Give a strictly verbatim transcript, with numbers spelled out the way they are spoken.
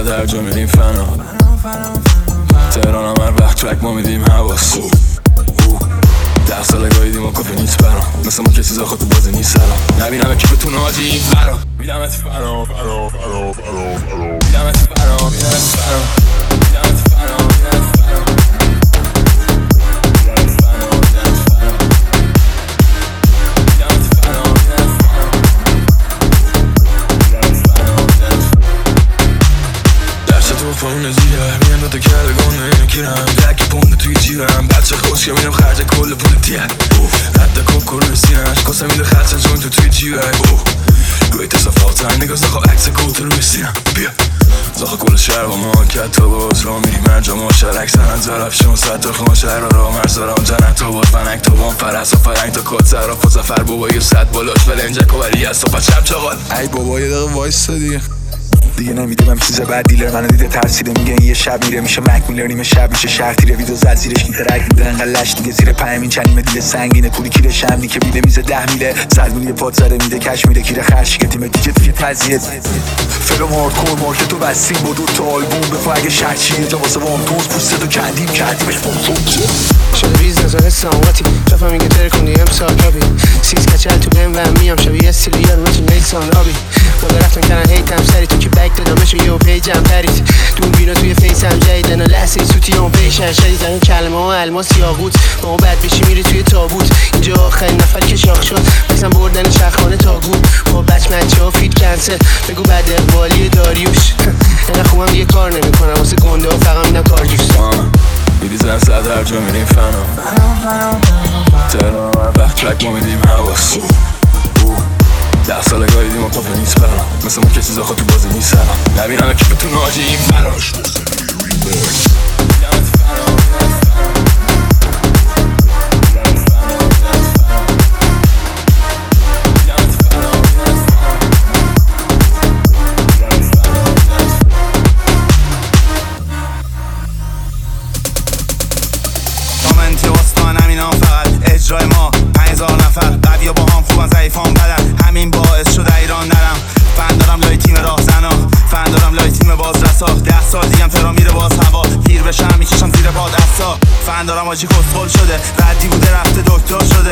صد هر جا میریم فنا تهران هم هر وقت ترک ما میدیم حواس ده ساله گاهیدیم و کافی نیست برام مثل ما که چیزا خود تو بازی نیست سلام نبینم که بتونه آجی این فرام میدمت فرام فرام فرام فرام فرام میدمت فرام میدمت فرام میدمت فرام میدمت فرام پایین زیره میان دوتا کلگان اینو کیرم دک پونده توی جیرم بچه خوش که میرم خرج کل پول دیت رد کوکو روی سینش کاسه میده خرچه جون تو توی جیره گوی تصفات های نگاه زخوا عکس کوت روی سینم بیا زخوا کل شهر با ما که تا باز را میریم مرجا ما شرک سنن زرف شما ست تا خما شهر را را مرزاران جنت تا باد فنک تا بام فرس و فرنگ تا کات سراف و زفر بابایی صد بالاش بلنجک و ولی از صفت شب چاقال ای بابا یه دقیقه وایستا دیگه دیگه نمیده من چیز بعد دیلر منو دیده ترسیده میگه یه شب میره میشه مک میلر نیمه شب میشه شهر تیره ویدو زد زیرش میترک میده انقدر لش دیگه زیر پایمین چنیمه دیله سنگینه پولی کیره شمنی که بیده میزه ده میله صد میلی پاد زده میده کش میده کیره خرشی که تیمه دیگه توی تزیه فلوم هاردکور مارکتو بستیم با دو تا آلبوم بفو اگه شهر چیه جا واسه وانتوز پوستتو کندیم کردیمش بانتون شده بیزنس و حس آماتی رفا میگه ترکوندی امسال رابی سیز کچل تو بهم و میام شبیه استیلی یارو مثل نیسان رابی بالا رفتن کردن هیتم سری تو که بک دادم بشه یه پیجم پرید دون بینا توی فیسم جدیدن و لحظه سوتی هم پیشن شدیدن اون کلمه ها الماس یاقوت با اون بد بشی میری توی تابوت اینجا آخرین نفر که شاخ شد مثلا بردن شخانه تا گو با بچ مچه ها فیت کنسل بگو بعد اقبالی داریوش اینقدر خوبم یه کار نمی کنم واسه گنده ها فقط میدم کار جوست میدی زن صد هر جا میریم فنا تهران هر وقت ترک ما میدیم حواس ده ساله گاهیدیم و کافه نیست برام مثل ما که چیزا خود تو بازی نیست سلام نبینم که بتونه آجی این فراش کامنتی وستان همینام فقط اجرای ما پنج هزار نفر قوی با هم خوبن ضعیفان بدن همین باعث شده ایران نرم فن دارم لای تیم راه زنا فن دارم لای تیم بازرسا ده سال دیگم ترا میره باز هوا پیر بشم میکشم زیر باد اسا فن دارم آجی کسخل شده ردی بوده رفته دکتر شده